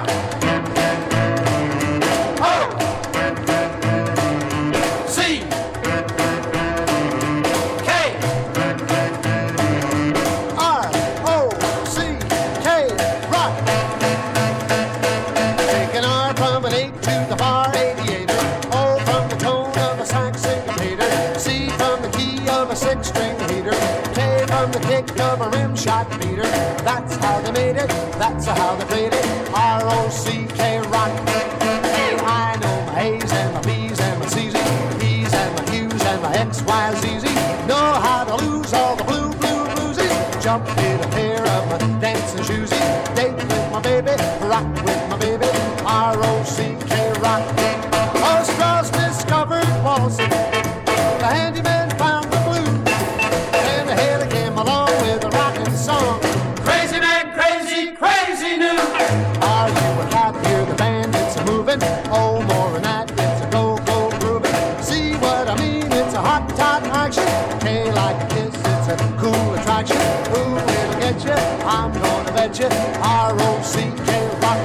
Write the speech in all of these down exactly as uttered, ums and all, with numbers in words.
Six-string heater, K from the kick of a rim shot beater. That's how they made it, that's how they played it. R O C K rock. Hey, I know my A's and my B's and my C's, E's and my Q's and my X, Y, Z's. Know how to lose all the blue, blue bluesies. Jump in a pair of my dancing shoesies. Date with my baby, rock with my baby. R O C K rock. Oh, Strauss discovered waltzing. The handyman found the blues. And the Haley came along with a rockin' song. Crazy man, crazy, crazy news. Are you a cat? Hear the band, it's a moving. Oh, more than that, it's a go-go grooving. See what I mean? It's a hot, hot action. K like a kiss, it's a cool attraction. Who will get you? I'm gonna bet you. R O C K rock.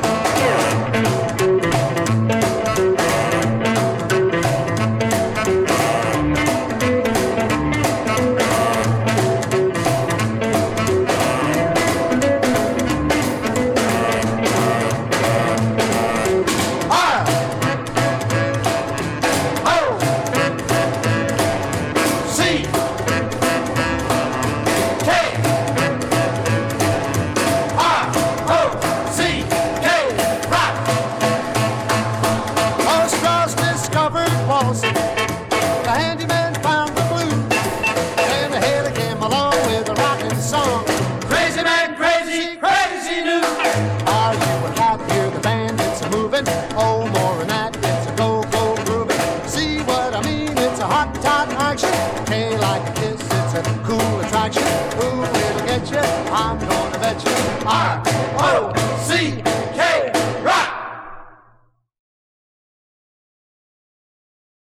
The handyman found the blues, and the Haley came along with a rockin' song. Crazy man, crazy, crazy news. Are you a cat? Hear the band, it's a moving. Oh, more than that, it's a go-go grooving. See what I mean? It's a hot, hot action. K like a kiss, it's a cool attraction. Who will get you? I'm gonna bet you. R O